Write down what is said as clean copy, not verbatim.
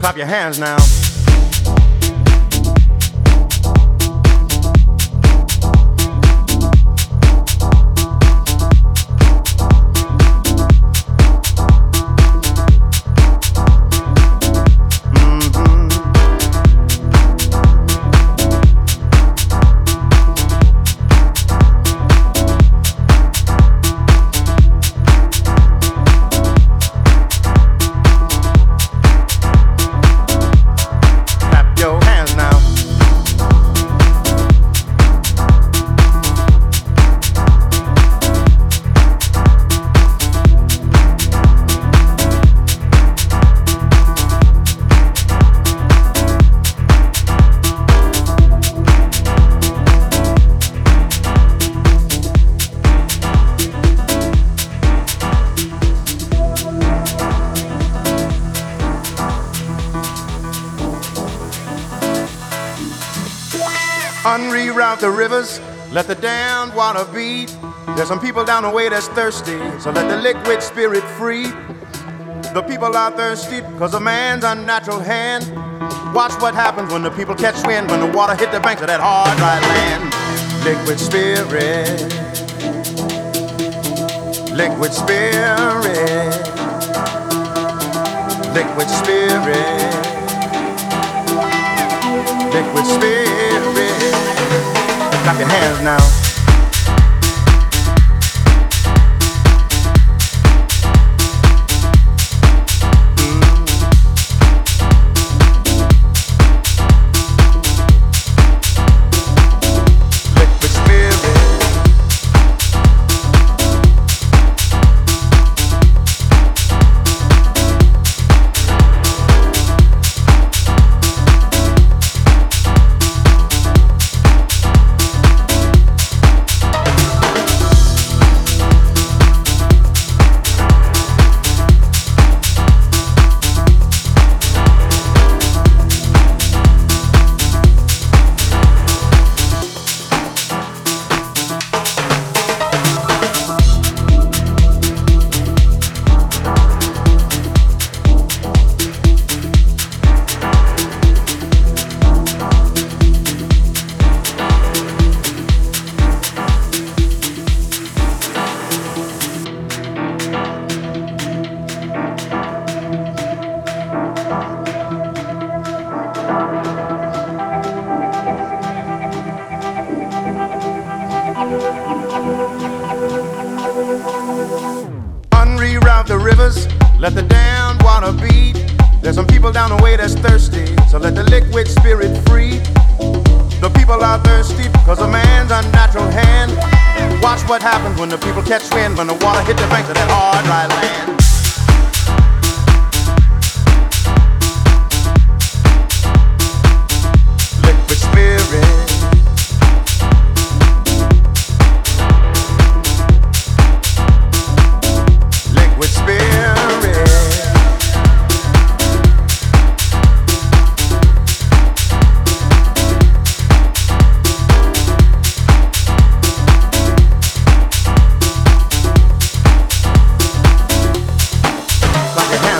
Clap your hands now. Unreroute the rivers, let the damned water beat. There's some people down the way that's thirsty, so let the liquid spirit free. The people are thirsty because of man's unnatural hand. Watch what happens when the people catch wind, when the water hit the banks of that hard, dry land. Liquid spirit, liquid spirit, liquid spirit, liquid spirit. Clap your hands now. Unreroute the rivers, let the damned water beat. There's some people down the way that's thirsty, so let the liquid spirit free. The people are thirsty because of man's unnatural hand. Watch what happens when the people catch wind, when the water hit the banks of that hard, dry land. Liquid spirit, liquid spirit, clap your hands.